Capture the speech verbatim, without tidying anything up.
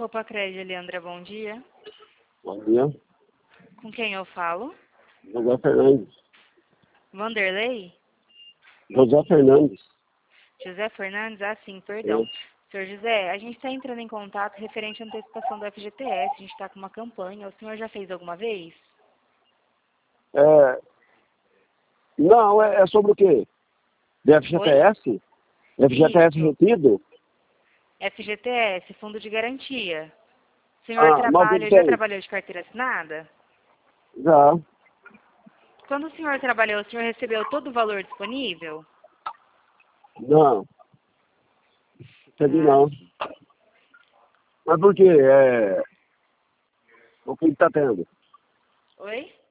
Copa Crédito, Leandra, bom dia. Bom dia. Com quem eu falo? José Fernandes. Vanderlei? José Fernandes. José Fernandes? Ah, sim, perdão. É. Senhor José, a gente está entrando em contato referente à antecipação do F G T S. A gente está com uma campanha. O senhor já fez alguma vez? É... Não, é, é sobre o quê? De F G T S? F G T S Isso. retido? F G T S, Fundo de Garantia. O senhor Ah, mas o que trabalha, que já é isso? trabalhou de carteira assinada? Já. Quando o senhor trabalhou, o senhor recebeu todo o valor disponível? Não. Recebi Ah, não. sim. Mas por quê? É... O que está tendo? Oi?